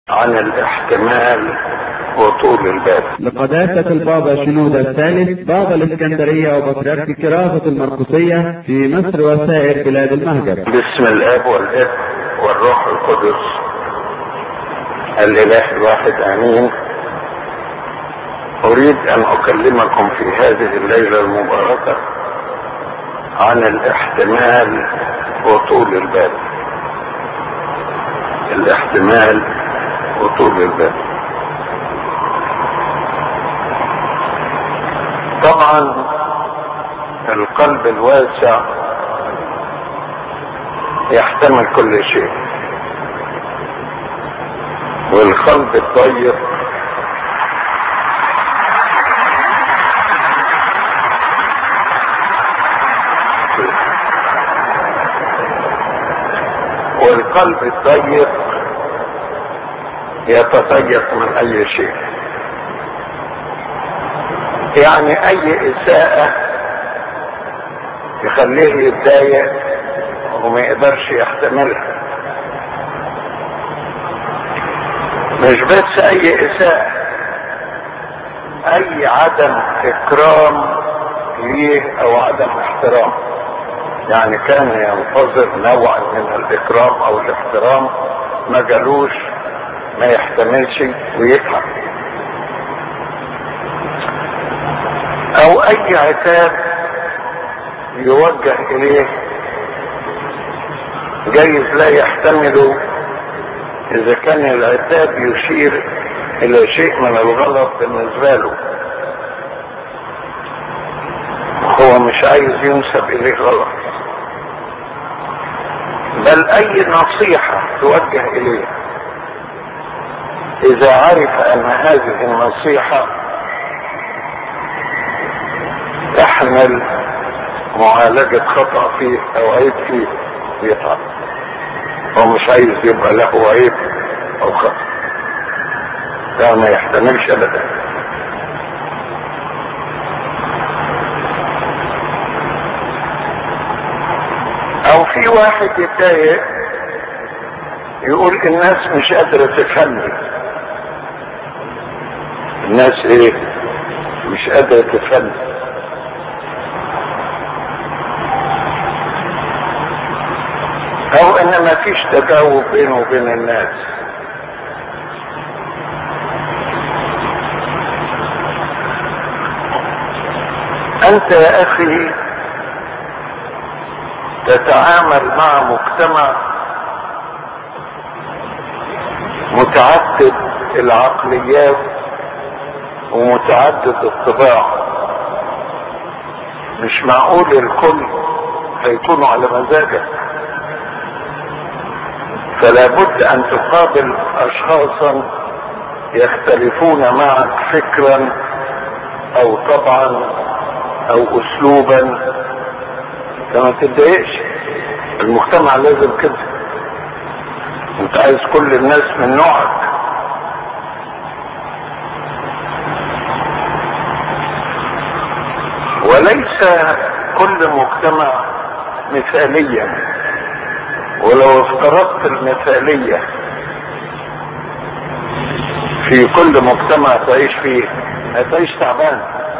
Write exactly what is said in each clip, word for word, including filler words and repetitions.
عن الاحتمال وطول البال. لقداسة البابا شنودة الثالث بابا الإسكندرية وبطريرك كراسة المرقسية في مصر وسائر بلاد المهجر. بسم الاب والابن والروح القدس الاله الواحد امين. اريد ان اكلمكم في هذه الليلة المباركة عن الاحتمال وطول البال. الاحتمال وطول البال. طبعا القلب الواسع يحتمل كل شيء، والقلب الضيق والقلب الضيق يتضيق من اي شيء. يعني اي اساءة يخليه يتضايق وما يقدرش يحتملها. مش بس اي اساءة، اي عدم اكرام ليه او عدم احترام. يعني كان ينتظر نوع من الاكرام او الاحترام ما جالوش ما يحتملش ويتعب. او اي عتاب يوجه اليه جايز لا يحتمله اذا كان العتاب يشير الى شيء من الغلط بالنسبة له، هو مش عايز ينسب اليه غلط. بل اي نصيحة توجه اليه اذا عرف ان هذه النصيحة تحمل معالجة خطأ فيه او عيب فيه يتعب. هو مش عايز يبقى له عيب او خطأ، ده ما يحتملش ابدا. او في واحد يتضايق يقول الناس مش قادرة تفهمني. الناس ايه؟ مش قادرة تفهمني. او ان ما فيش تجاوب بينه وبين الناس. انت يا اخي تتعامل مع مجتمع متعدد العقليات ومتعدد الطباع. مش معقول الكل هيكونوا على مزاجك، فلا بد ان تقابل اشخاصا يختلفون معك فكرا او طبعا او اسلوبا، فما تتضايقش. المجتمع لازم كده، انت عايز كل الناس من نوعك. وليس كل مجتمع مثاليا، ولو افترضت المثالية في كل مجتمع تعيش فيه هتعيش تعبان.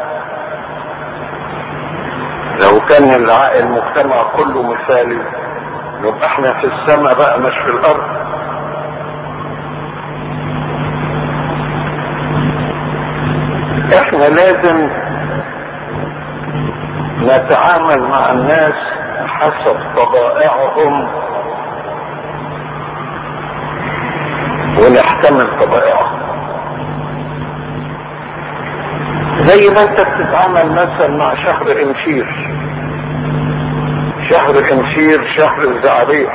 لو كان المجتمع كله مثالي يبقى احنا في السماء بقى مش في الارض. احنا لازم نتعامل مع الناس حسب طبائعهم ونحتمل طبائعهم. زي ما انت بتتعامل مثلا مع شهر امشير. شهر امشير شهر الزعريق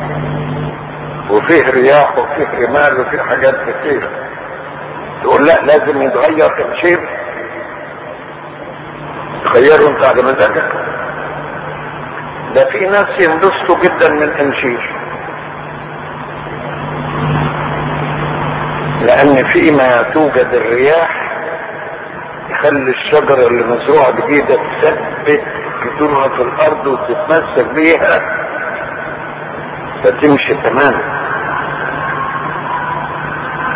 وفيه رياح وفيه رمال وفيه حاجات كتير. تقول لا لازم يتغير امشير، تغيره انت على مزاجك. ده في ناس ينبسطوا جدا من امشير، لان فيما توجد الرياح يخلي الشجرة اللي مزروعة جديدة تثبت جذورها في الارض وتتمسك بيها فتمشي تماما.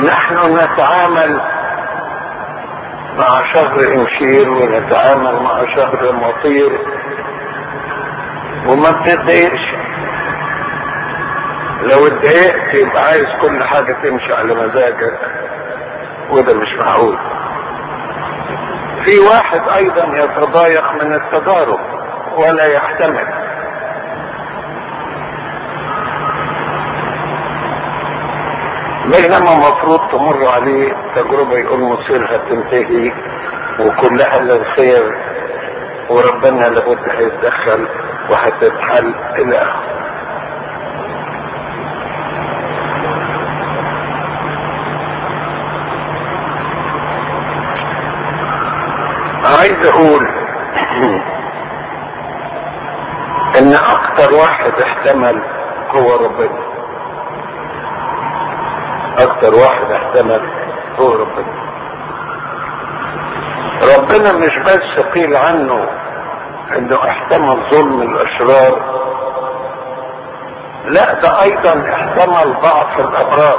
نحن نتعامل مع شهر امشير ونتعامل مع شهر مطير وما بتتضايقش. لو اتضايقت يبقى عايز كل حاجة تمشي على مزاجك، وده مش معقول. في واحد ايضا يتضايق من التجارب ولا يحتمل. بينما مفروض تمر عليه تجربة يقول مصيرها تنتهي وكلها للخير وربنا لابد هيتدخل وهتتحل الى اخره. عايز اقول ان اكتر واحد احتمل هو ربنا. اكتر واحد احتمل هو ربنا. ربنا مش بس قيل عنه انه احتمل ظلم الاشرار، لا ده ايضا احتمل ضعف الابرار،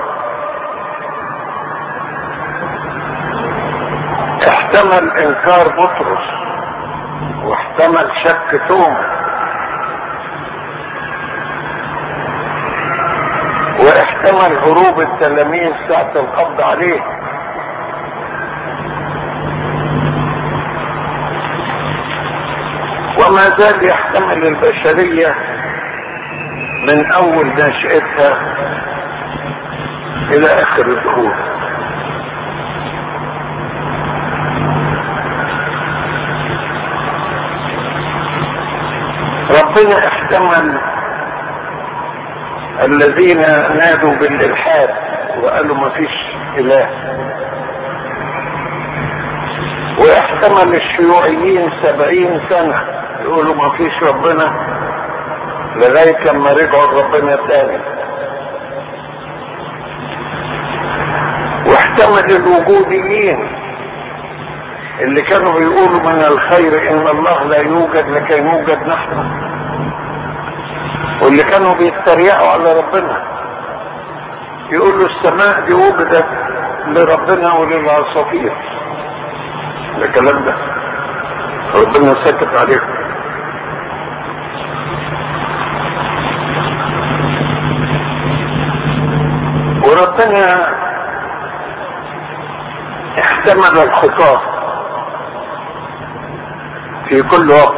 احتمل انكار بطرس واحتمل شك توما واحتمل هروب التلاميذ ساعة القبض عليه. وما زال يحتمل البشرية من اول نشأتها الى اخر الدهور. ربنا احتمل الذين نادوا بالالحاد وقالوا ما فيش اله، واحتمل الشيوعيين سبعين سنة يقولوا ما فيش ربنا لغاية لما رجعوا لربنا تاني، واحتمل الوجوديين اللي كانوا بيقولوا من الخير ان الله لا يوجد لكي نوجد نحن، واللي كانوا بيتريقوا على ربنا يقولوا السماء دي وجدت لربنا وللعصافير. ده كلام ده ربنا سكت عليهم. وربنا احتمل الخطاه في كل وقت،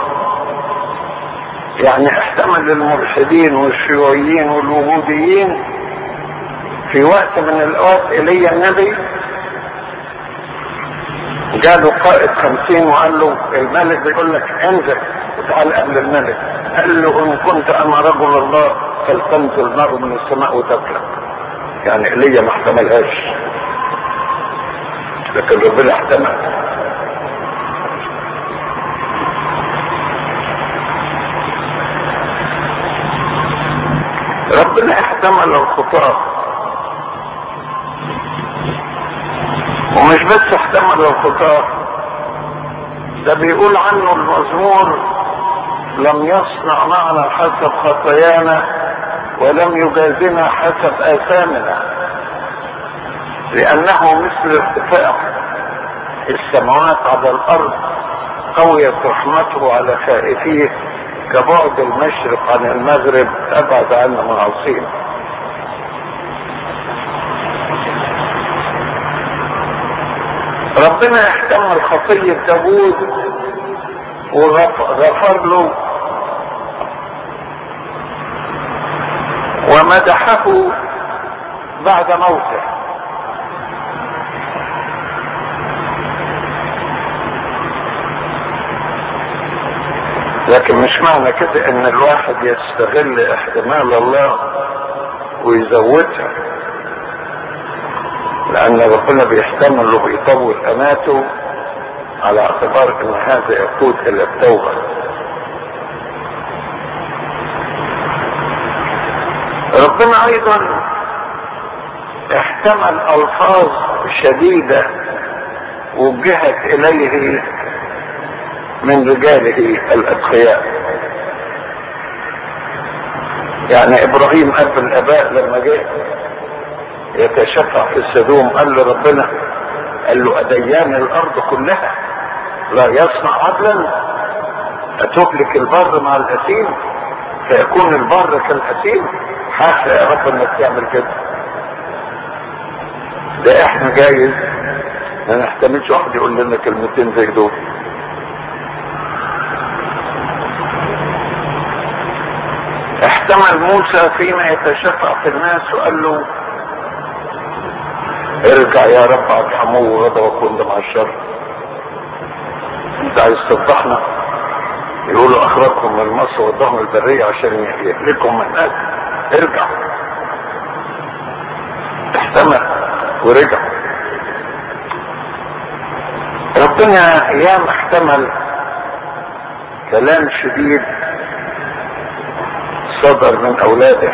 يعني احتمل الملحدين والشيوعيين والوجوديين. في وقت من الاوقات ايليا النبي جاله قائد خمسين وقال له الملك بيقول لك انزل وتعال قبل الملك. قال له ان كنت انا رجل الله فلتنزل نار من السماء وتبلغ. يعني ايليا ما احتملهاش، لكن ربنا احتمل. ربنا احتمل الخطاه، ومش بس احتمل الخطاه، ده بيقول عنه المزمور لم يصنع معنا حسب خطايانا ولم يجازنا حسب آثامنا، لأنه مثل ارتفاع السماوات على الأرض قويت رحمته على خائفيه، كبعد المشرق عن المغرب أبعد عنا معاصينا. ربنا احتمل خطية داوود وغفر له ومدحه بعد موته. لكن مش معنى كده ان الواحد يستغل احتمال الله ويزودها، لان ربنا بيحتمل وبيطول اماته على اعتبار ان هذا يقود الى التوبة. ربنا ايضا احتمل الفاظ شديدة وجهت اليه من رجاله الاتقياء. يعني ابراهيم اب الاباء لما جه يتشفع في السدوم، قال له ربنا، قال له أديان الأرض كلها لا يصنع عدلا، أتهلك البر مع الأثيم فيكون البر كالأثيم؟ حاشا يا رب انك تعمل كده. ده احنا جايز ما نحتملش واحد يقول لنا كلمتين زي دول. احتمل موسى فيما يتشفع في الناس وقال له ارجع يا رب عن حمو وغضبك وانت مع الشر، انت عايز تفضحنا؟ يقولوا اخرجكم من مصر ودهم البرية عشان يهلكم من هناك، ارجع. احتمل ورجع. ربنا ايام احتمل كلام شديد صدر من اولاده.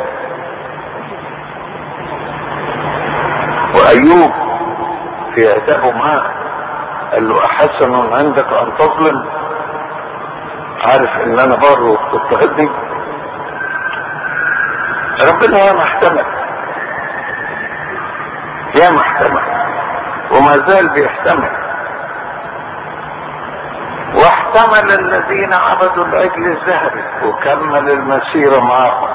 وايوب في عتابه معاه قال له احسن عندك ان تظلم؟ عارف ان انا بر وبتضطهدني؟ ربنا يا محتمل يا محتمل وما زال بيحتمل. واحتمل الذين عبدوا العجل الذهبي وكمل المسيرة معهم.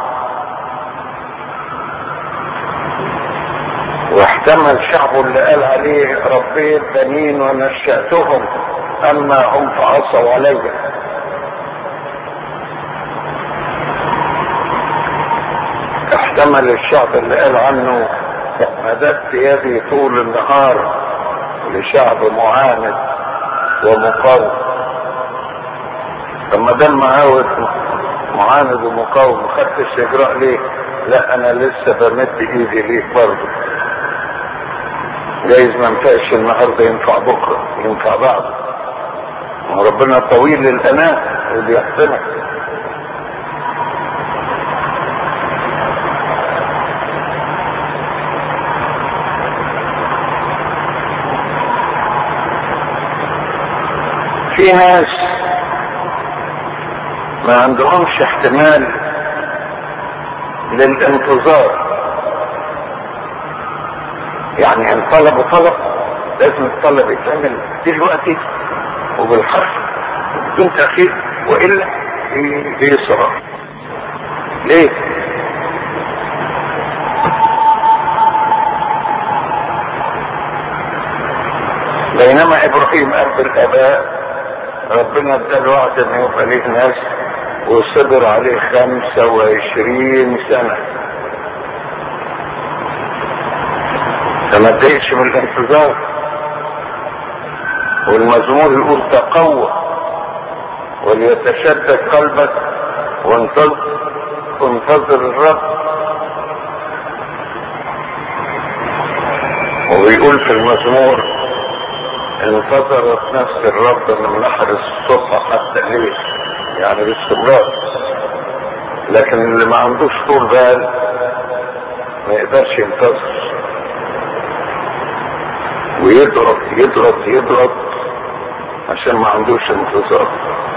واحتمل شعبه اللي قال عليه ربيت بنين ونشأتهم اما هم فعصوا علي. احتمل الشعب اللي قال عنه مددت يدي طول النهار لشعب معاند ومقاوم. لما ده معاود معاند ومقاوم ما خدتش اجراء ليه؟ لا انا لسه بمد ايدي ليك برضه، جايز ما ينفعش النهارده ينفع بكره ينفع بعد، وربنا طويل الاناه وبيحتمل. في ناس ما عندهمش احتمال للانتظار، يعني ان طلبوا طلب لازم الطلب يتعمل دلوقتي وبالحرف بدون تأخير، والا بيصرف. ليه؟ بينما ابراهيم اب الاباء ربنا اداله وعد انه يبقى ليه ناس وصبر عليه خمسة وعشرين سنة، فما اتضايقش من الانتظار. والمزمور يقول تقوى وليتشدد قلبك وانتظر وانتظر الرب. وبيقول في المزمور انتظرت نفس الرب من نحر الصبح حتى الليل، يعني باستمرار. لكن اللي ما عندوش طول بال ما يقدرش ينتظر، ويضغط يضغط يضغط عشان ما عندوش انتظار.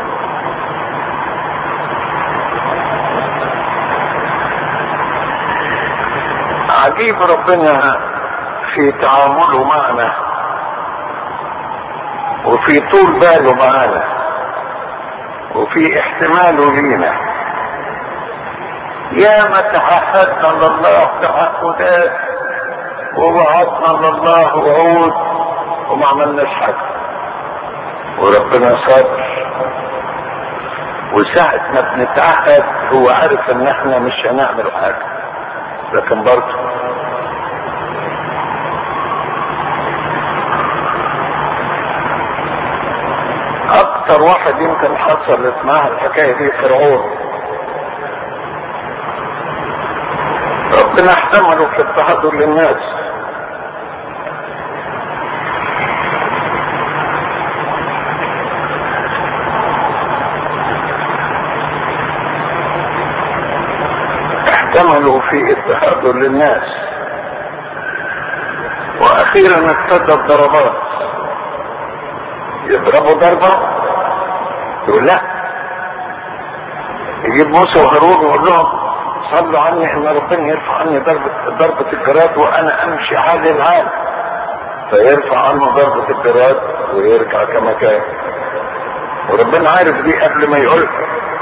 عجيب ربنا في تعامله معنا وفي طول باله معانا وفي احتماله لينا. يا ما تعهدنا لله تعهدات ووعدنا لله وعود وما عملناش حاجه، وربنا صابر. وساعة ما بنتعهد هو عارف ان احنا مش هنعمل حاجه، لكن برضه اكتر واحد يمكن حصلت معاه الحكايه دي فرعون. ربنا احتمله في التحضر للناس. احتملوا في التحضر للناس. واخيرا ابتدى الضربات. يضربوا ضربة يقول لا، يجيب موسى وهارون ويقول لهم صلوا عني ان ربنا يرفع عني ضربة, ضربة الجراد وانا امشي عالي العالم، فيرفع عنه ضربة الجراد ويرجع كما كان. وربنا عارف دي قبل ما يقولها.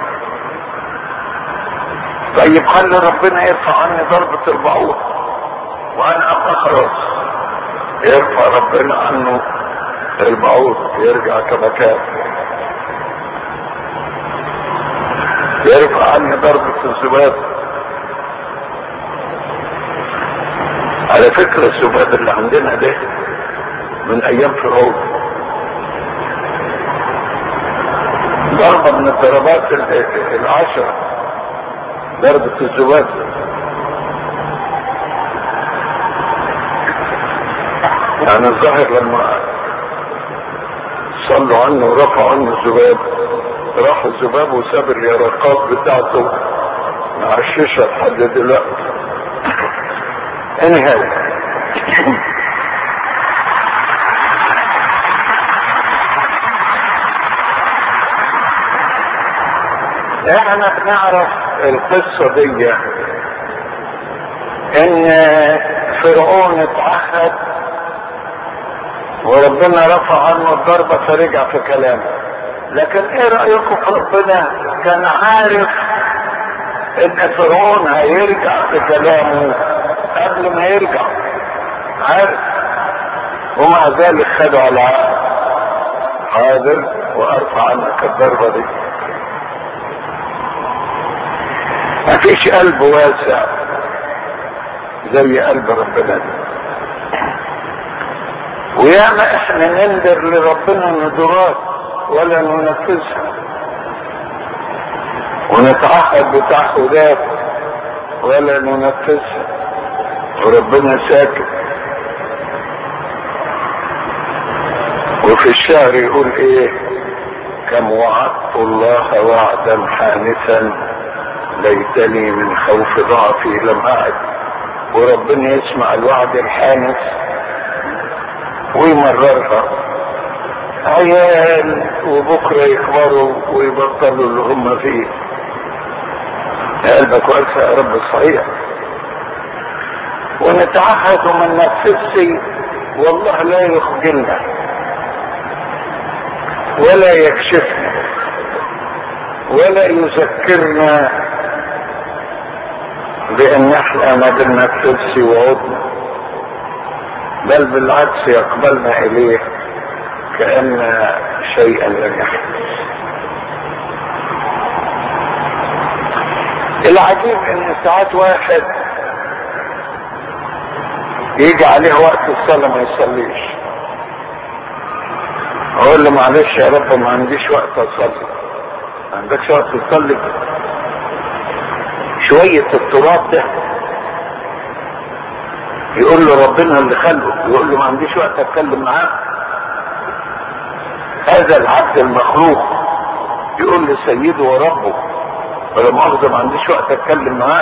طيب خلي ربنا يرفع عني ضربة البعوض وانا ابقى خلاص، يرفع ربنا عنه البعوض يرجع كما كان. يرفع عني ضربة الذباب. على فكرة الذباب اللي عندنا ده من ايام فرعون، ضربة من الضربات العشرة، ضربة الذباب. يعني الظاهر لما صلوا عنه ورفعوا عنه الذباب، راح الذباب وساب اليرقات بتاعته مع الشيشة لحد دلوقتي. anyhow احنا بنعرف القصة دي ان فرعون اتعهد وربنا رفع عنه الضربة فرجع في كلامه. لكن ايه رأيكم في ربنا كان عارف ان فرعون هيرجع في كلامه قبل ما يرجع، عارف، ومع ذلك خدوا على حاضر وارفع عنك الضربة دي. مفيش قلب واسع زي قلب ربنا، وياما احنا نندر لربنا ندرات ولا ننفذها، ونتعهد بتعهدات ولا ننفذها، وربنا ساكت. وفي الشعر يقول ايه؟ كم وعدت الله وعدا حانثا ليتني من خوف ضعفي لم اعد. وربنا يسمع الوعد الحانث ويمررها. عيال وبكره يكبروا ويبطلوا اللي هم فيه. قلبك واسع يا رب صحيح. ونتعهد وما ننفذش والله لا يخجلنا ولا يكشفنا ولا يذكرنا بان احنا ما بننفذش وعودنا، بل بالعكس يقبلنا اليه كأن شيئا لم يحدث. العجيب ان ساعات واحد يجي عليه وقت الصلاة ما يصليش، اقول له معلش يا رب ما عنديش وقت اصلي. ما عندكش وقت تصلي؟ شوية التراب ده يقول له ربنا اللي خلقه، يقول له ما عنديش وقت اتكلم معاه. هذا العبد المخلوق يقول لسيده وربه ولا مؤاخذة ما عنديش وقت اتكلم معاه،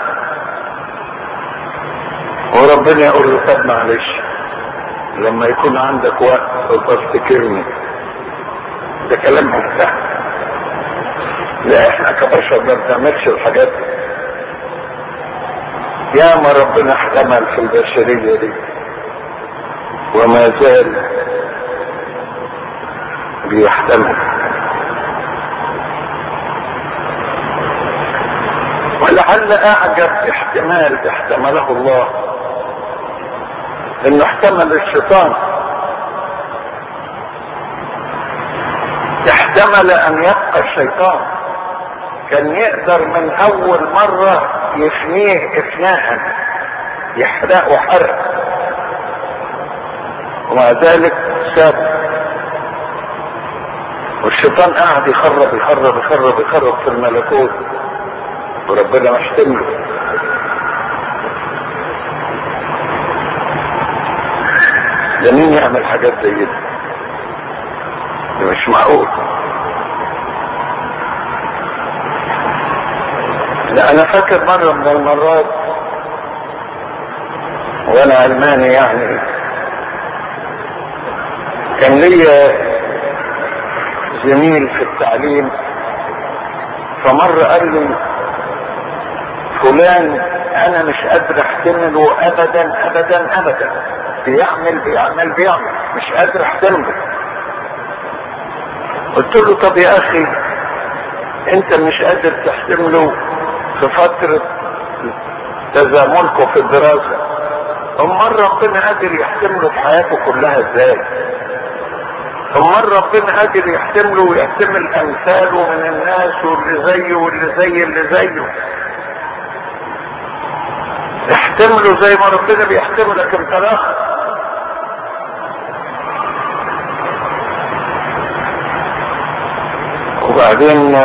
وربنا يقول له طب معلش لما يكون عندك وقت تفتكرني. ده كلام مفتاح. لا احنا كبشر ما بنعملش الحاجات دي. يا ما ربنا احتمل في البشرية دي وما زال بيحتمل. ولعل اعجب احتمال احتمله الله انه احتمل الشيطان. احتمل ان يبقى الشيطان. كان يقدر من اول مرة يفنيه افناء، يحرقه حرق، ومع ذلك ساب. والشيطان قاعد يخرب يخرب يخرب يخرب في الملكوت وربنا مش تمله. ده مين يعمل حاجات زي دي؟ ده مش معقول. لا انا فاكر مرة من المرات وانا علماني يعني كان لي زميل في التعليم، فمرة قال لي فلان انا مش قادر احتمله ابدا ابدا ابدا، بيعمل بيعمل بيعمل مش قادر احتمله. قلت له طب يا اخي انت مش قادر تحتمله في فترة تزامنكم في الدراسة، امال ربنا قادر يحتمله في حياته كلها ازاي؟ امال ربنا قادر يحتمله ويحتمل امثاله من الناس واللي زيه واللي زي اللي زيه. احتمله زي ما ربنا بيحتملك انت الاخر. وبعدين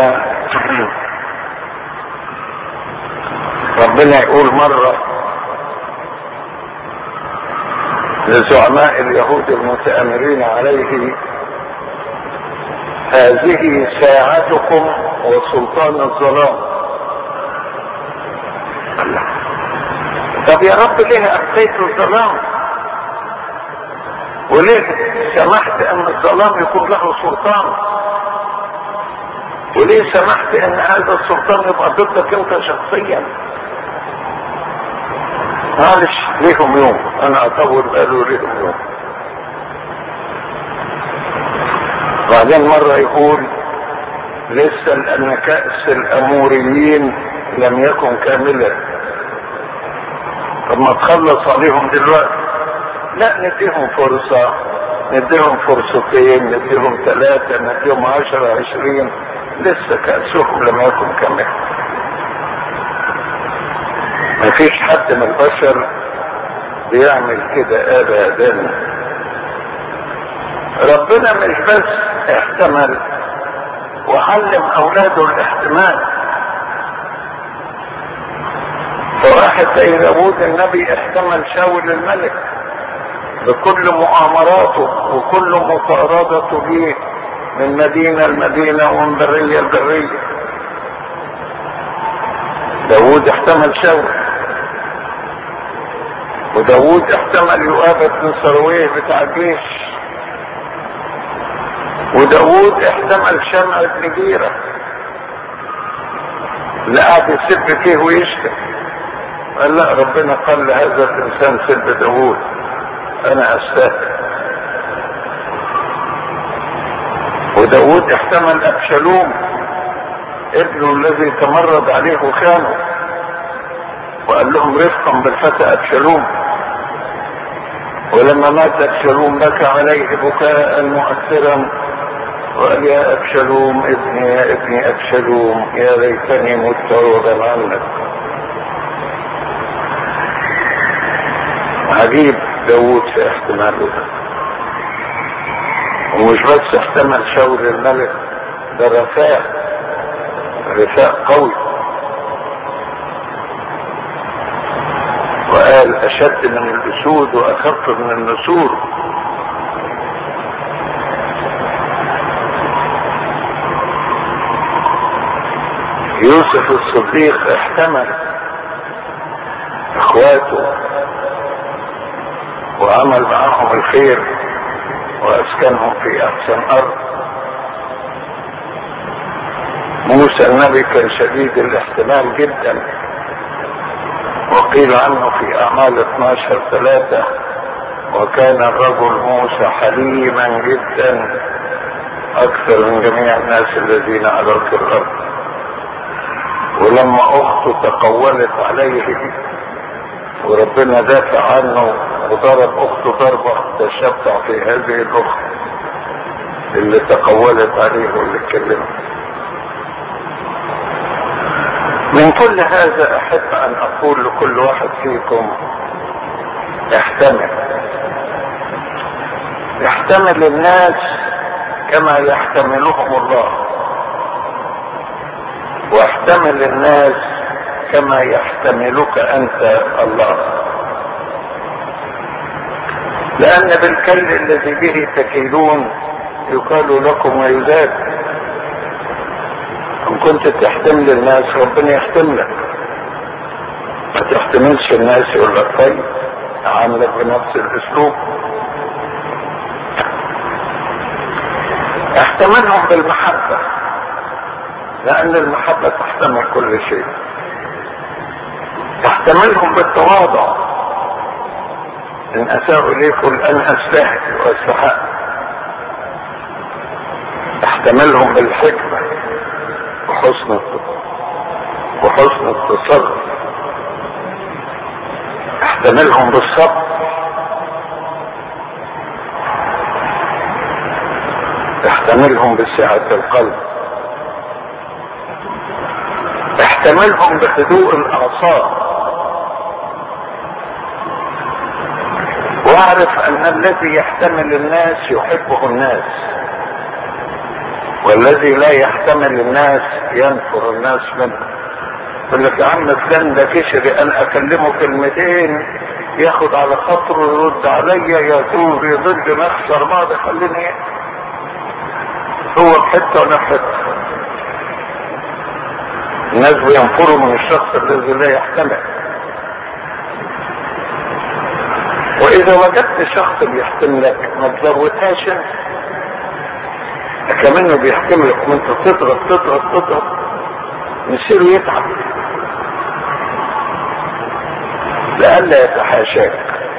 ربنا يقول مرة لزعماء اليهود المتآمرين عليه: هذه ساعتكم وسلطان الظلام. طب يا رب ليه أبقيت الظلام؟ وليه سمحت ان الظلام يكون له سلطان؟ وليه سمحت ان هذا السلطان يبقى ضدك انت شخصيا؟ معلش ليهم يوم، انا اطول قالوا ليهم يوم. بعدين مرة يقول: لسه لان كأس الاموريين لم يكن كاملا. طب ما تخلص عليهم دلوقتي؟ لا، نديهم فرصة، نديهم فرصتين، نديهم ثلاثة، نديهم عشرة عشرين، لسه كأسهم لم يكن كاملا. مفيش حد من البشر بيعمل كده ابدا. ربنا مش بس احتمل وعلم اولاده الاحتمال. فواحد زي داوود النبي احتمل شاول الملك بكل مؤامراته وكل مطاردته ليه من مدينة لمدينة ومن برية لبرية. داوود احتمل شاول، وداوود احتمل يؤاب بن سرويه بتاع الجيش، وداوود احتمل شمع بن جيرة اللي قاعد يسب فيه ويشتم. قال لا، ربنا قال لهذا الانسان سب داوود، انا استاهل. وداوود احتمل ابشالوم ابنه الذي تمرد عليه وخانه، وقال لهم رفقا بالفتى ابشالوم. ولما مات ابشالوم بكى عليه بكاء مؤثرا وقال: يا ابشالوم ابني يا ابني ابشالوم، يا ليتني مت عوضا عنك. عجيب داوود في احتماله ده. ومش بس احتمل شاول الملك، ده رفاق رفاق قوي. وقال: اشد من الاسود واخف من النسور. يوسف الصديق احتمل اخواته وعمل معهم الخير واسكنهم في احسن ارض. موسى النبي كان شديد الاحتمال جدا، وقيل عنه في اعمال اثناشر ثلاثة: وكان الرجل موسى حليما جدا اكثر من جميع الناس الذين على وجه الارض. ولما اخته تقولت عليه وربنا دافع عنه وضرب اخته ضربة تشبع في هذه الاخت اللي تقولت عليه واللي اتكلمت. من كل هذا احب ان اقول لكل واحد فيكم: احتمل احتمل الناس كما يحتملهم الله، واحتمل الناس كما يحتملك انت الله. لان بالكيل الذي به تكيلون يقال لكم ويزاد. ان كنت تحتمل الناس ربنا يحتملك. ما تحتملش الناس يقول لك طيب عاملك بنفس الاسلوب. احتملهم بالمحبة، لان المحبة تحتمل كل شيء. احتملهم بالتواضع، ان اساءوا اليك قل انا استاهل واستحق. احتملهم بالحكمة وحسن وحسن التصرف. احتملهم بالصبر. احتملهم بسعة القلب. احتملهم بهدوء الاعصاب. واعرف ان الذي يحتمل الناس يحبه الناس، والذي لا يحتمل الناس ينفر الناس منه. يقول لك يا عم فلان ده كشري، انا اكلمه كلمتين ياخد على خاطره يرد عليا يثور يضد نخسر بعض، خليني هو بحته وانا بحته. الناس بينفروا من الشخص الذي لا يحتمل. واذا وجدت شخص بيحتملك ما تزودهاش، كمان بيحتملك وانت تضغط تضغط تضغط يصير يتعب لئلا يتحاشاك.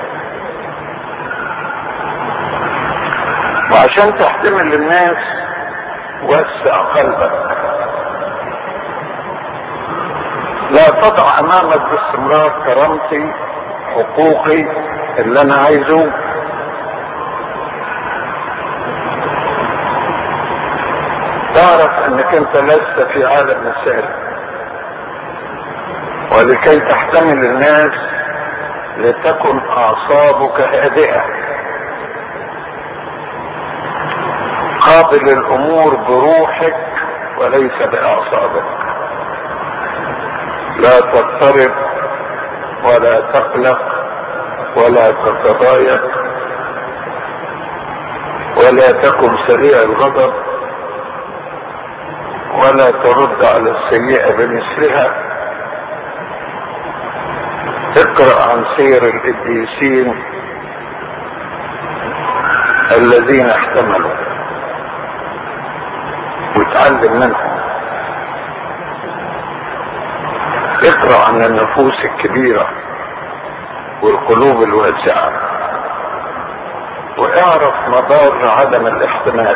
وعشان تحتمل الناس وسع قلبك. لا تضع امامك باستمرار كرامتي، حقوقي، اللي انا عايزه. تعرف انك انت لست في عالم مثالي، ولكي تحتمل الناس لتكن اعصابك هادئة، قابل الامور بروحك وليس باعصابك. لا تضطرب ولا تقلق ولا تتضايق، ولا تكن سريع الغضب، ولا ترد على السيئة بمثلها. اقرأ عن سير القديسين الذين احتملوا وتعلم منهم. اقرأ عن النفوس الكبيرة والقلوب الواسعة، واعرف مضار عدم الاحتمال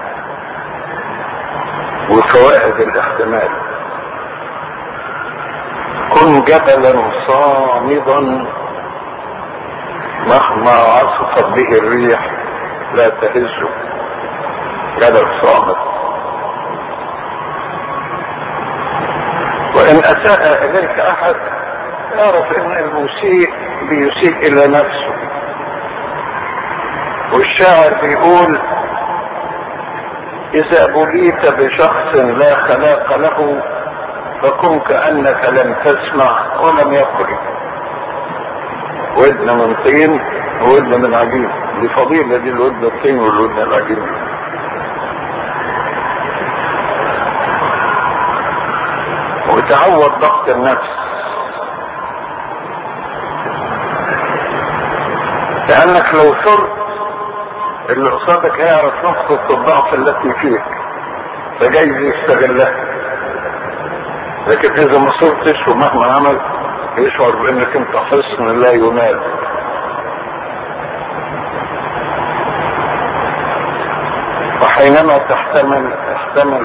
وفوائد الاحتمال. كن جبلا صامدا مهما عصفت به الريح لا تهزه. جبل صامد. وان اساء اليك احد اعرف ان المسيء بيسيء الى نفسه. والشاعر بيقول اذا بليت بشخص لا خلاق له فكن كأنك لم تسمع ولم يقل. ودن من طين وودن من عجين. دي فضيلة دي، الودن الطين والودن العجين. وتعود ضغط النفس، لانك لو صرت اللي قصادك هيعرف نقطة الضعف التي فيك فجايز يستغلها. لكن اذا ما صرتش ومهما عمل يشعر بانك انت حصن لا ينال. وحينما تحتمل احتمل